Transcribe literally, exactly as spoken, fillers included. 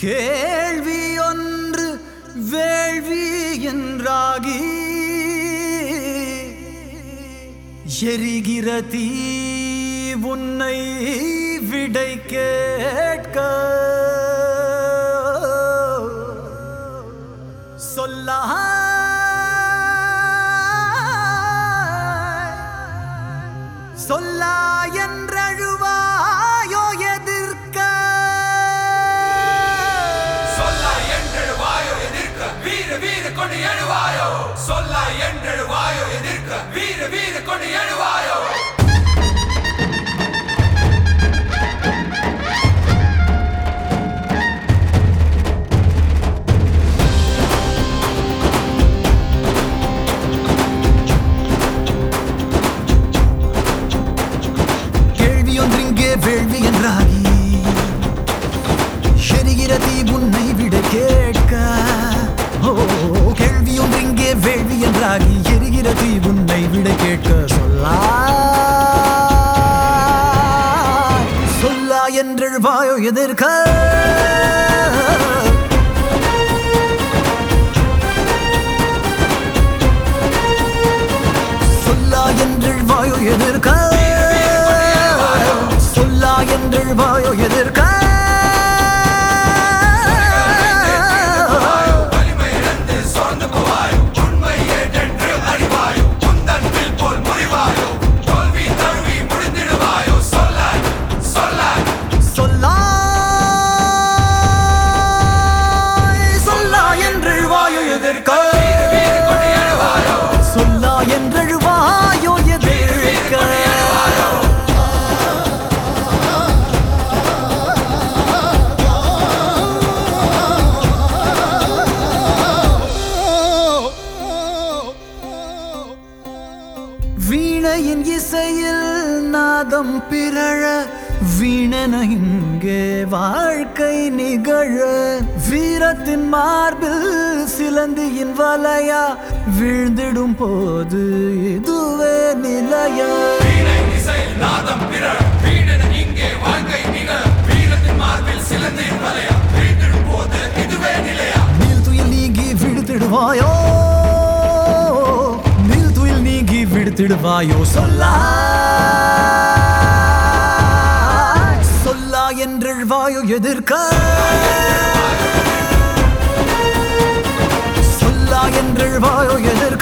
கேள்வி ஒன்று வேள்வி என்றாகி எரிகிற தீ உன்னை விடை கேட்க சொல்ல சொல்லா என்றழுவாயோ எதிர்க்க சொல்லா என்றழுவாயோ எதிர்க்க வீர வீர கொண்டு எழுவாயோ சொல்லா என்றழுவாயோ எதிர்க்க வீர வீர கொண்டு எழுவாயோ வேள்வி என்றாகி எரிகிற தீ உன்னை விட கேட்க கேள்வி ஒன்றிங்கே வேள்வி என்றாகி எரிகிற தீ உன்னை விட கேட்க சொல்லா சொல்லா என்றழ்வாயோ எதிர்க்க சொல்லா என்றழ்வாயோ எதிர்க்க என்றழ்வாயோ எதிர்க்க வலிமையிழந்து சோர்ந்து போவாயோ உண்மை ஏற்றென்று அறிவாயோ உந்தன்பில் போல் முறிவாயோ தோல்வி தழுவி முடிந்திடுவாயோ சொல்லாய் சொல்லாய் சொல்லாய் சொல்லா என்றழ்வாயோ எதிர்க்க சொல்லா என்றழ்வாயோ எதிர்க்க வீணையின் இசையில் நாதம் பிறழ வீணன இங்கே வாழ்க்கை நிகழ வீரத்தின் மார்பில் சிலந்தியின் வலையா வீழ்ந்திடும் போது இதுவே நிலையா வீணை இசையில் நாதம் பிறழ வீணன இங்கே வாழ்க்கை நிகழ வீரத்தின் மார்பில் சிலந்தியின் வலையா வீழ்ந்திடும் போது இதுவே நிலையா நீல் துயில் நீங்கி விடுத்திடுவாயோ விடுத்திடுவாயோ சொல்லா சொல்லா என்றழ்வாயோ எதிர்க்க சொல்லா என்றழ்வாயோ எதிர்க்க